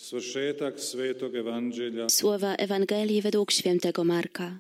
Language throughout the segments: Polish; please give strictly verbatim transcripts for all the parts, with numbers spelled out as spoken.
Słowa Ewangelii według świętego Marka.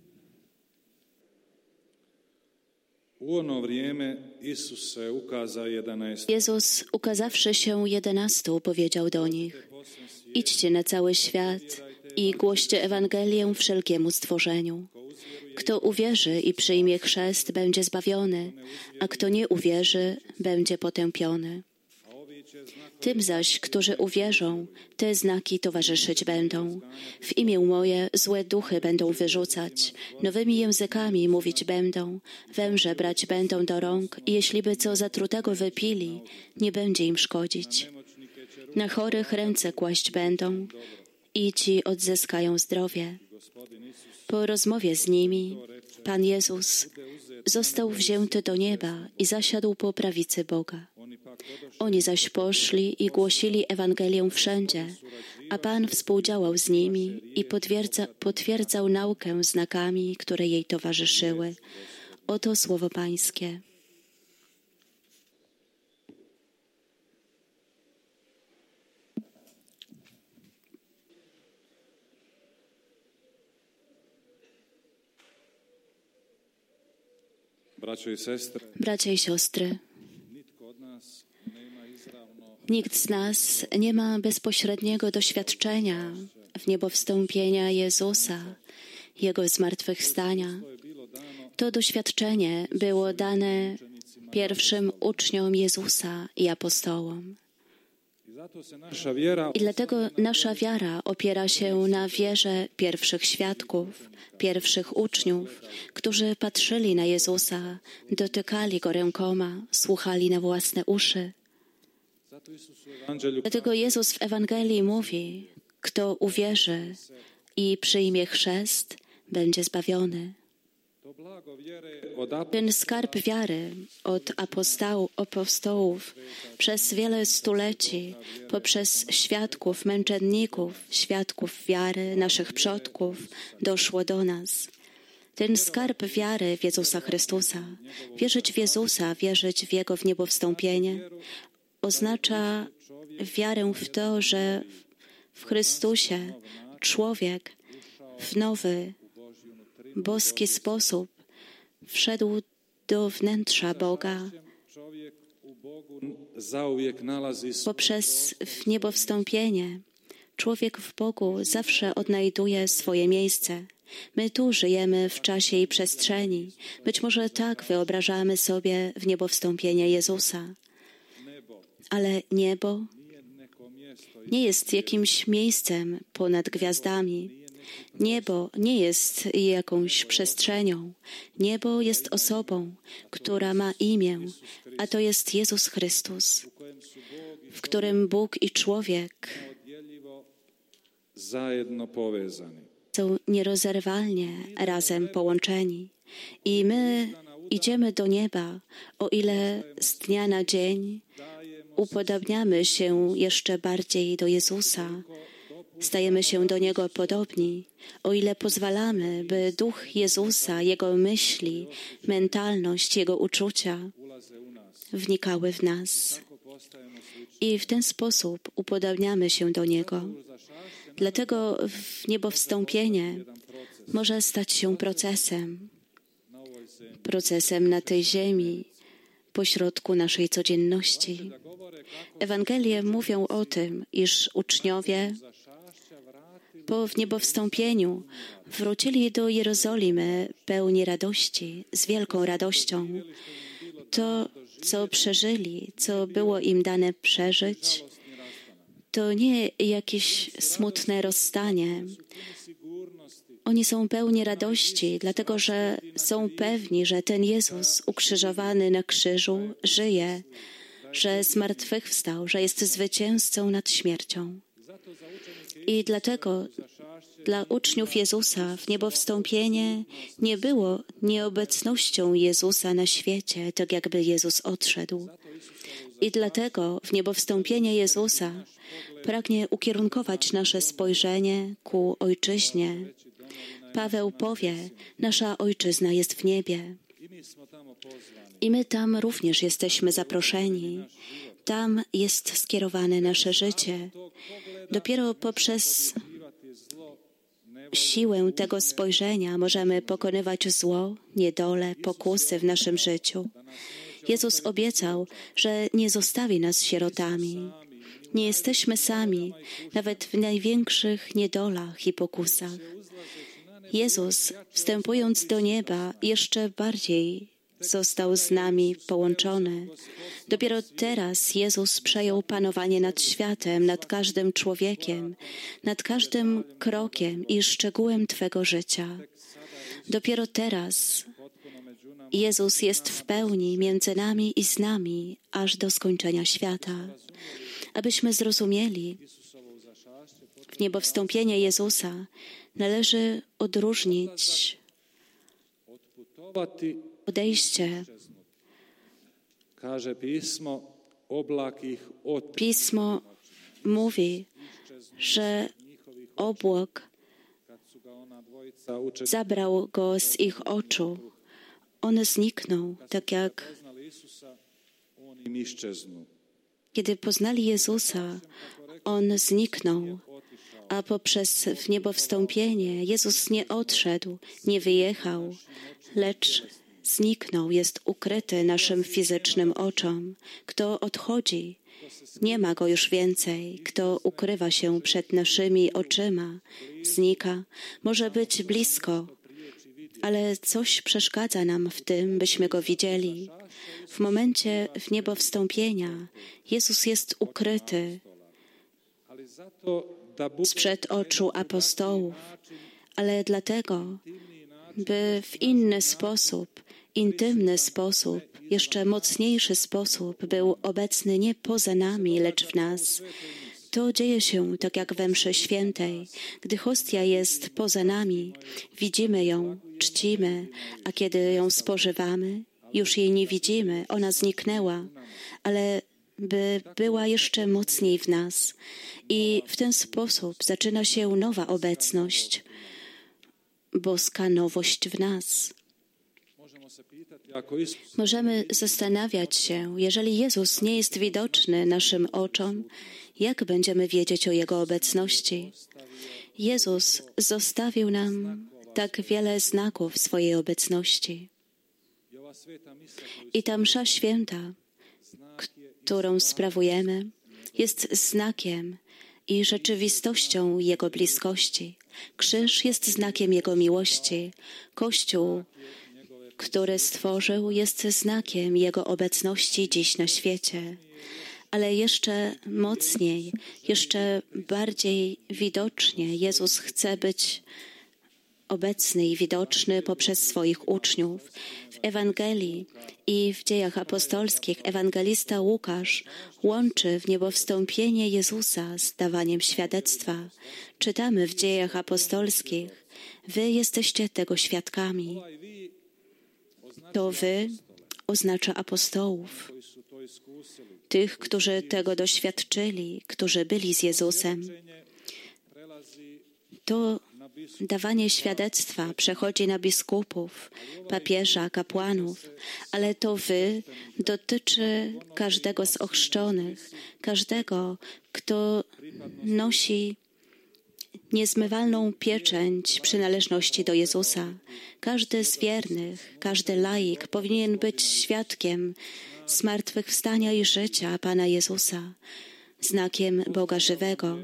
Jezus, ukazawszy się jedenastu, powiedział do nich: idźcie na cały świat i głoście Ewangelię wszelkiemu stworzeniu. Kto uwierzy i przyjmie chrzest, będzie zbawiony, a kto nie uwierzy, będzie potępiony. Tym zaś, którzy uwierzą, te znaki towarzyszyć będą. W imię moje złe duchy będą wyrzucać, nowymi językami mówić będą, węże brać będą do rąk i jeśli by co zatrutego wypili, nie będzie im szkodzić. Na chorych ręce kłaść będą i ci odzyskają zdrowie. Po rozmowie z nimi Pan Jezus został wzięty do nieba i zasiadł po prawicy Boga. Oni zaś poszli i głosili Ewangelię wszędzie, a Pan współdziałał z nimi i potwierdza, potwierdzał naukę znakami, które jej towarzyszyły. Oto słowo Pańskie. Bracia i siostry, nikt z nas nie ma bezpośredniego doświadczenia w niebowstąpienia Jezusa, Jego zmartwychwstania. To doświadczenie było dane pierwszym uczniom Jezusa i apostołom. I dlatego nasza wiara opiera się na wierze pierwszych świadków, pierwszych uczniów, którzy patrzyli na Jezusa, dotykali Go rękoma, słuchali na własne uszy. Dlatego Jezus w Ewangelii mówi: kto uwierzy i przyjmie chrzest, będzie zbawiony. Ten skarb wiary od apostoł, apostołów przez wiele stuleci, poprzez świadków, męczenników, świadków wiary naszych przodków doszło do nas. Ten skarb wiary w Jezusa Chrystusa, wierzyć w Jezusa, wierzyć w Jego wniebowstąpienie, oznacza wiarę w to, że w Chrystusie człowiek w nowy, boski sposób wszedł do wnętrza Boga poprzez wniebowstąpienie. Człowiek w Bogu zawsze odnajduje swoje miejsce. My tu żyjemy w czasie i przestrzeni. Być może tak wyobrażamy sobie wniebowstąpienie Jezusa. Ale niebo nie jest jakimś miejscem ponad gwiazdami. Niebo nie jest jakąś przestrzenią. Niebo jest osobą, która ma imię, a to jest Jezus Chrystus, w którym Bóg i człowiek są nierozerwalnie razem połączeni. I my idziemy do nieba, o ile z dnia na dzień upodabniamy się jeszcze bardziej do Jezusa, stajemy się do Niego podobni, o ile pozwalamy, by Duch Jezusa, Jego myśli, mentalność, Jego uczucia wnikały w nas. I w ten sposób upodabniamy się do Niego. Dlatego wniebowstąpienie może stać się procesem, procesem na tej ziemi, pośrodku naszej codzienności. Ewangelie mówią o tym, iż uczniowie po wniebowstąpieniu wrócili do Jerozolimy pełni radości, z wielką radością. To, co przeżyli, co było im dane przeżyć, to nie jakieś smutne rozstanie. Oni są pełni radości, dlatego że są pewni, że ten Jezus ukrzyżowany na krzyżu żyje, że zmartwychwstał, że jest zwycięzcą nad śmiercią. I dlatego dla uczniów Jezusa wniebowstąpienie nie było nieobecnością Jezusa na świecie, tak jakby Jezus odszedł. I dlatego wniebowstąpienie Jezusa pragnie ukierunkować nasze spojrzenie ku Ojczyźnie. Paweł powie: nasza Ojczyzna jest w niebie. I my tam również jesteśmy zaproszeni. Tam jest skierowane nasze życie. Dopiero poprzez siłę tego spojrzenia możemy pokonywać zło, niedolę, pokusy w naszym życiu. Jezus obiecał, że nie zostawi nas sierotami. Nie jesteśmy sami, nawet w największych niedolach i pokusach. Jezus, wstępując do nieba, jeszcze bardziej został z nami połączony. Dopiero teraz Jezus przejął panowanie nad światem, nad każdym człowiekiem, nad każdym krokiem i szczegółem Twego życia. Dopiero teraz Jezus jest w pełni między nami i z nami, aż do skończenia świata. Abyśmy zrozumieli, w niebowstąpienie Jezusa należy odróżnić odejście. Pismo mówi, że obłok zabrał go z ich oczu. On zniknął, tak jak kiedy poznali Jezusa, On zniknął, a poprzez wniebowstąpienie Jezus nie odszedł, nie wyjechał, lecz zniknął, jest ukryty naszym fizycznym oczom. Kto odchodzi, nie ma go już więcej. Kto ukrywa się przed naszymi oczyma, znika. Może być blisko, ale coś przeszkadza nam w tym, byśmy go widzieli. W momencie wniebowstąpienia Jezus jest ukryty sprzed oczu apostołów, ale dlatego, by w inny sposób, intymny sposób, jeszcze mocniejszy sposób był obecny nie poza nami, lecz w nas. To dzieje się tak jak we mszy świętej. Gdy hostia jest poza nami, widzimy ją, czcimy, a kiedy ją spożywamy, już jej nie widzimy, ona zniknęła, ale by była jeszcze mocniej w nas. I w ten sposób zaczyna się nowa obecność, boska nowość w nas. Możemy zastanawiać się, jeżeli Jezus nie jest widoczny naszym oczom, jak będziemy wiedzieć o Jego obecności? Jezus zostawił nam tak wiele znaków swojej obecności. I ta msza święta, którą sprawujemy, jest znakiem i rzeczywistością Jego bliskości. Krzyż jest znakiem Jego miłości. Kościół, który stworzył, jest znakiem Jego obecności dziś na świecie. Ale jeszcze mocniej, jeszcze bardziej widocznie Jezus chce być obecny i widoczny poprzez swoich uczniów. W Ewangelii i w Dziejach Apostolskich ewangelista Łukasz łączy wniebowstąpienie Jezusa z dawaniem świadectwa. Czytamy w Dziejach Apostolskich: Wy jesteście tego świadkami. To wy oznacza apostołów, tych, którzy tego doświadczyli, którzy byli z Jezusem. To dawanie świadectwa przechodzi na biskupów, papieża, kapłanów, ale to wy dotyczy każdego z ochrzczonych, każdego, kto nosi niezmywalną pieczęć przynależności do Jezusa. Każdy z wiernych, każdy laik powinien być świadkiem zmartwychwstania i życia Pana Jezusa, znakiem Boga żywego.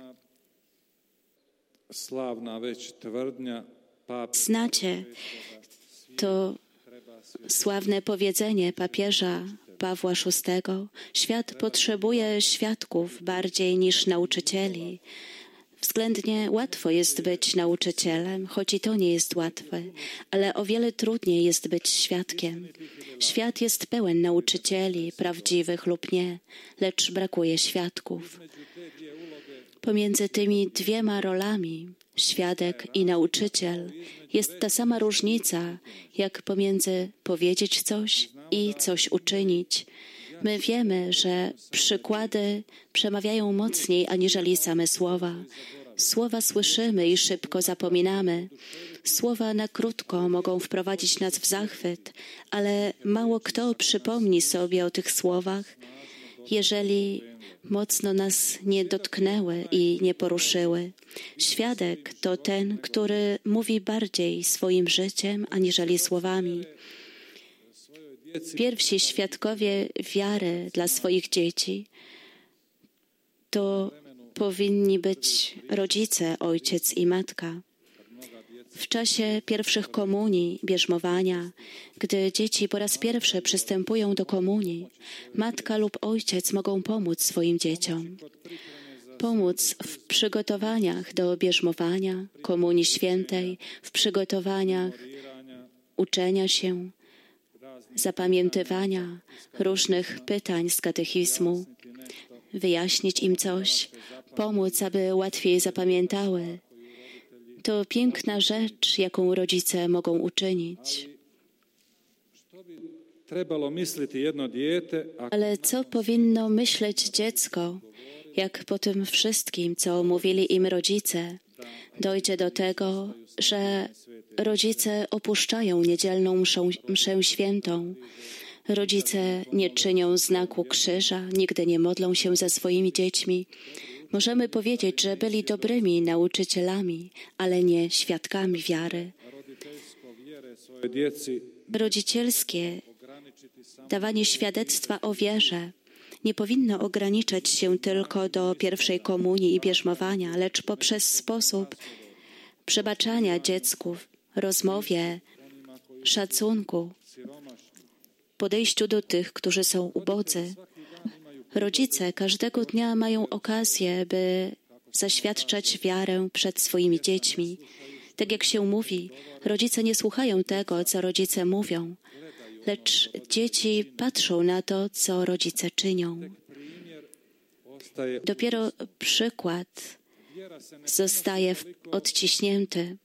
Znacie to sławne powiedzenie papieża Pawła szóstego. Świat potrzebuje świadków bardziej niż nauczycieli. Względnie łatwo jest być nauczycielem, choć i to nie jest łatwe, ale o wiele trudniej jest być świadkiem. Świat jest pełen nauczycieli, prawdziwych lub nie, lecz brakuje świadków. Pomiędzy tymi dwiema rolami, świadek i nauczyciel, jest ta sama różnica, jak pomiędzy powiedzieć coś i coś uczynić. My wiemy, że przykłady przemawiają mocniej aniżeli same słowa. Słowa słyszymy i szybko zapominamy. Słowa na krótko mogą wprowadzić nas w zachwyt, ale mało kto przypomni sobie o tych słowach, jeżeli mocno nas nie dotknęły i nie poruszyły. Świadek to ten, który mówi bardziej swoim życiem aniżeli słowami. Pierwsi świadkowie wiary dla swoich dzieci to powinni być rodzice, ojciec i matka. W czasie pierwszych komunii, bierzmowania, gdy dzieci po raz pierwszy przystępują do komunii, matka lub ojciec mogą pomóc swoim dzieciom. Pomóc w przygotowaniach do bierzmowania, komunii świętej, w przygotowaniach uczenia się, zapamiętywania różnych pytań z katechizmu, wyjaśnić im coś, pomóc, aby łatwiej zapamiętały. To piękna rzecz, jaką rodzice mogą uczynić. Ale co powinno myśleć dziecko, jak po tym wszystkim, co mówili im rodzice, dojdzie do tego, że rodzice opuszczają niedzielną mszę, mszę świętą. Rodzice nie czynią znaku krzyża, nigdy nie modlą się za swoimi dziećmi. Możemy powiedzieć, że byli dobrymi nauczycielami, ale nie świadkami wiary. Rodzicielskie dawanie świadectwa o wierze nie powinno ograniczać się tylko do pierwszej komunii i bierzmowania, lecz poprzez sposób przebaczania dziecku, rozmowie, szacunku, podejściu do tych, którzy są ubodzy. Rodzice każdego dnia mają okazję, by zaświadczać wiarę przed swoimi dziećmi. Tak jak się mówi, rodzice nie słuchają tego, co rodzice mówią, lecz dzieci patrzą na to, co rodzice czynią. Dopiero przykład zostaje odciśnięty.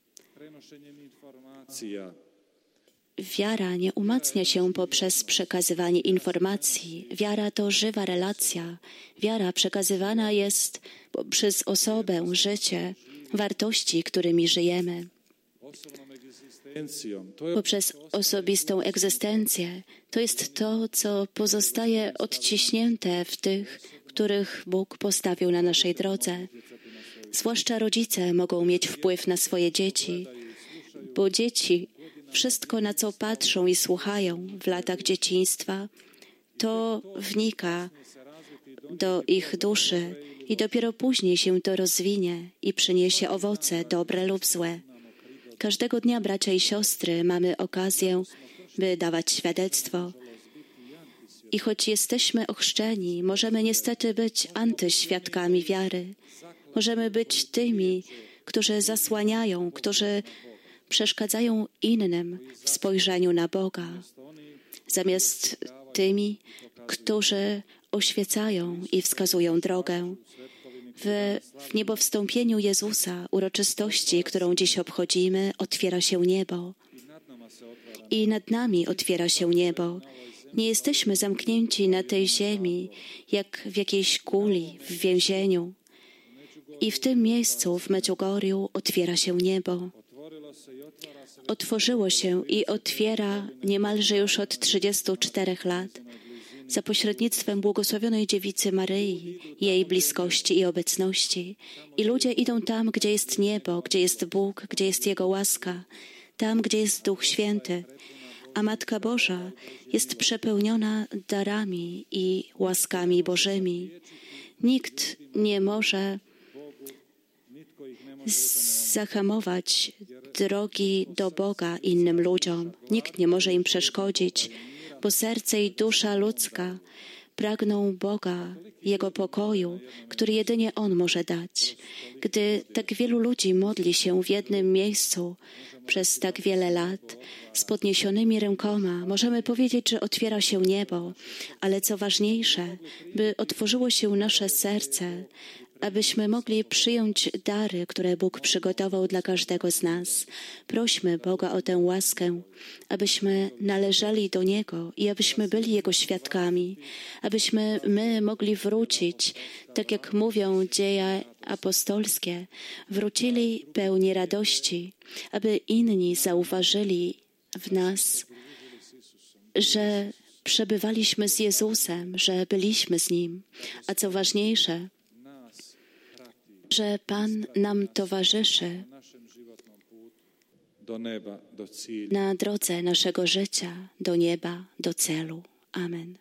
Wiara nie umacnia się poprzez przekazywanie informacji. Wiara to żywa relacja. Wiara przekazywana jest poprzez osobę, życie, wartości, którymi żyjemy. Poprzez osobistą egzystencję. To jest to, co pozostaje odciśnięte w tych, których Bóg postawił na naszej drodze. Zwłaszcza rodzice mogą mieć wpływ na swoje dzieci, bo dzieci wszystko, na co patrzą i słuchają w latach dzieciństwa, to wnika do ich duszy i dopiero później się to rozwinie i przyniesie owoce, dobre lub złe. Każdego dnia, bracia i siostry, mamy okazję, by dawać świadectwo. I choć jesteśmy ochrzczeni, możemy niestety być antyświadkami wiary. Możemy być tymi, którzy zasłaniają, którzy przeszkadzają innym w spojrzeniu na Boga, zamiast tymi, którzy oświecają i wskazują drogę. W, w niebowstąpieniu Jezusa, uroczystości, którą dziś obchodzimy, otwiera się niebo. I nad nami otwiera się niebo. Nie jesteśmy zamknięci na tej ziemi, jak w jakiejś kuli, w więzieniu. I w tym miejscu, w Medjugorju, otwiera się niebo. Otworzyło się i otwiera niemalże już od trzydziestu czterech lat za pośrednictwem błogosławionej Dziewicy Maryi, jej bliskości i obecności. I ludzie idą tam, gdzie jest niebo, gdzie jest Bóg, gdzie jest Jego łaska, tam, gdzie jest Duch Święty. A Matka Boża jest przepełniona darami i łaskami Bożymi. Nikt nie może zahamować drogi do Boga innym ludziom. Nikt nie może im przeszkodzić, bo serce i dusza ludzka pragną Boga, Jego pokoju, który jedynie On może dać. Gdy tak wielu ludzi modli się w jednym miejscu przez tak wiele lat, z podniesionymi rękoma, możemy powiedzieć, że otwiera się niebo, ale co ważniejsze, by otworzyło się nasze serce, abyśmy mogli przyjąć dary, które Bóg przygotował dla każdego z nas. Prośmy Boga o tę łaskę, abyśmy należeli do Niego i abyśmy byli Jego świadkami, abyśmy my mogli wrócić, tak jak mówią dzieje apostolskie, wrócili pełni radości, aby inni zauważyli w nas, że przebywaliśmy z Jezusem, że byliśmy z Nim, a co ważniejsze, że Pan nam towarzyszy na drodze naszego życia do nieba, do celu. Amen.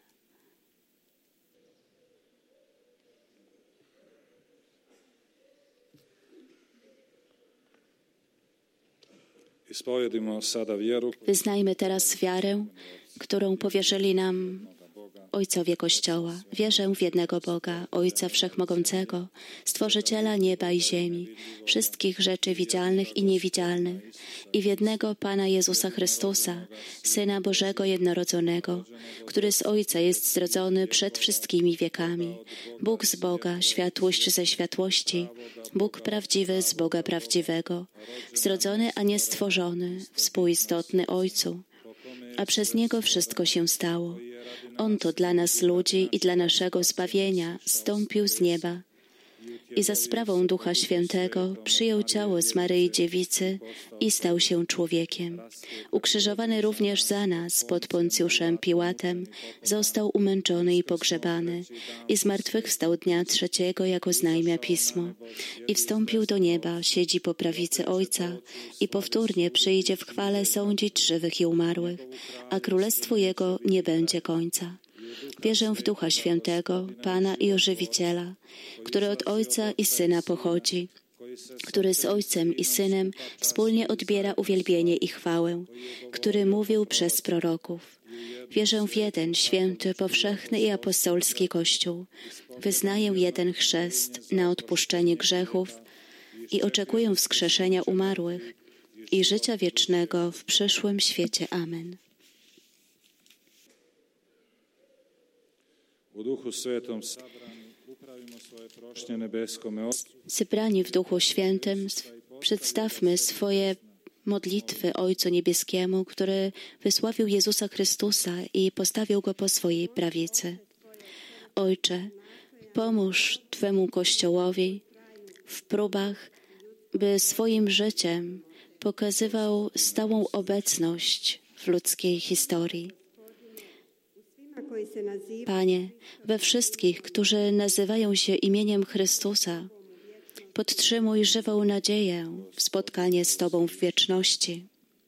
Wyznajmy teraz wiarę, którą powierzyli nam Ojcowie Kościoła. Wierzę w jednego Boga, Ojca Wszechmogącego, Stworzyciela nieba i ziemi, wszystkich rzeczy widzialnych i niewidzialnych, i w jednego Pana Jezusa Chrystusa, Syna Bożego jednorodzonego, który z Ojca jest zrodzony przed wszystkimi wiekami. Bóg z Boga, światłość ze światłości, Bóg prawdziwy z Boga prawdziwego, zrodzony, a nie stworzony, współistotny Ojcu, a przez Niego wszystko się stało. On to dla nas ludzi i dla naszego zbawienia zstąpił z nieba i za sprawą Ducha Świętego przyjął ciało z Maryi Dziewicy i stał się człowiekiem. Ukrzyżowany również za nas pod Poncjuszem Piłatem, został umęczony i pogrzebany i zmartwychwstał dnia trzeciego, jako oznajmia Pismo. I wstąpił do nieba, siedzi po prawicy Ojca i powtórnie przyjdzie w chwale sądzić żywych i umarłych, a królestwu Jego nie będzie końca. Wierzę w Ducha Świętego, Pana i Ożywiciela, który od Ojca i Syna pochodzi, który z Ojcem i Synem wspólnie odbiera uwielbienie i chwałę, który mówił przez proroków. Wierzę w jeden święty, powszechny i apostolski Kościół. Wyznaję jeden chrzest na odpuszczenie grzechów i oczekuję wskrzeszenia umarłych i życia wiecznego w przyszłym świecie. Amen. Zebrani w Duchu Świętym, przedstawmy swoje modlitwy Ojcu Niebieskiemu, który wysławił Jezusa Chrystusa i postawił Go po swojej prawicy. Ojcze, pomóż Twemu Kościołowi w próbach, by swoim życiem pokazywał stałą obecność w ludzkiej historii. Panie, we wszystkich, którzy nazywają się imieniem Chrystusa, podtrzymuj żywą nadzieję w spotkanie z Tobą w wieczności.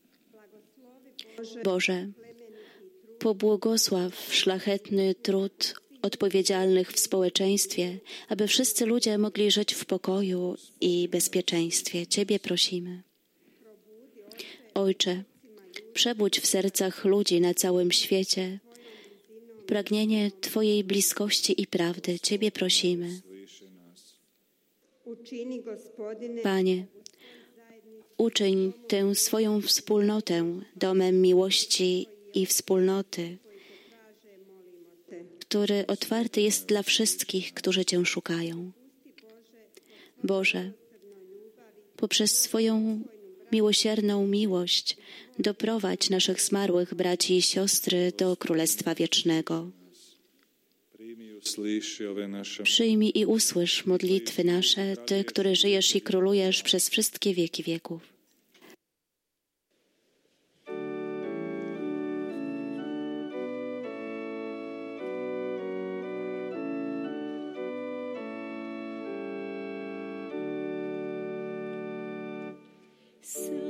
Boże, pobłogosław szlachetny trud odpowiedzialnych w społeczeństwie, aby wszyscy ludzie mogli żyć w pokoju i bezpieczeństwie. Ciebie prosimy. Ojcze, przebudź w sercach ludzi na całym świecie pragnienie Twojej bliskości i prawdy. Ciebie prosimy. Panie, uczyń tę swoją wspólnotę domem miłości i wspólnoty, który otwarty jest dla wszystkich, którzy Cię szukają. Boże, poprzez swoją miłosierną miłość doprowadź naszych zmarłych braci i siostry do Królestwa Wiecznego. Przyjmij i usłysz modlitwy nasze, Ty, który żyjesz i królujesz przez wszystkie wieki wieków. So